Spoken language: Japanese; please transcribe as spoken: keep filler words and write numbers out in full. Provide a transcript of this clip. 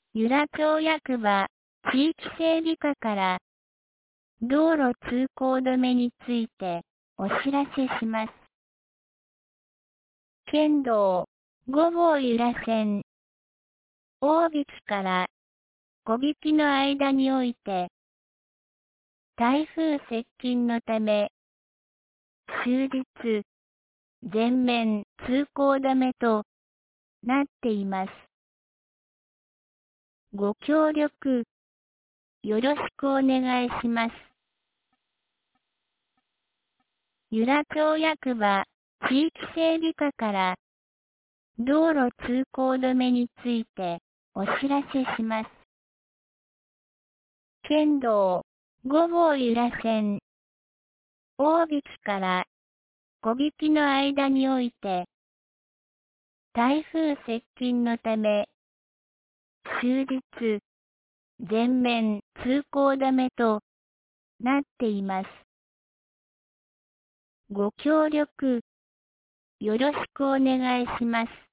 由良町役場、地域整備課から、道路通行止めについて、お知らせします。県道ご号由良線、大引から小引の間において、台風接近のため、終日、全面通行止めとなっています。ご協力、よろしくお願いします。由良町役場、地域整備課から、道路通行止めについて、お知らせします。県道ご号由良線、大引から小引の間において、台風接近のため、終日、全面通行止めとなっています。ご協力、よろしくお願いします。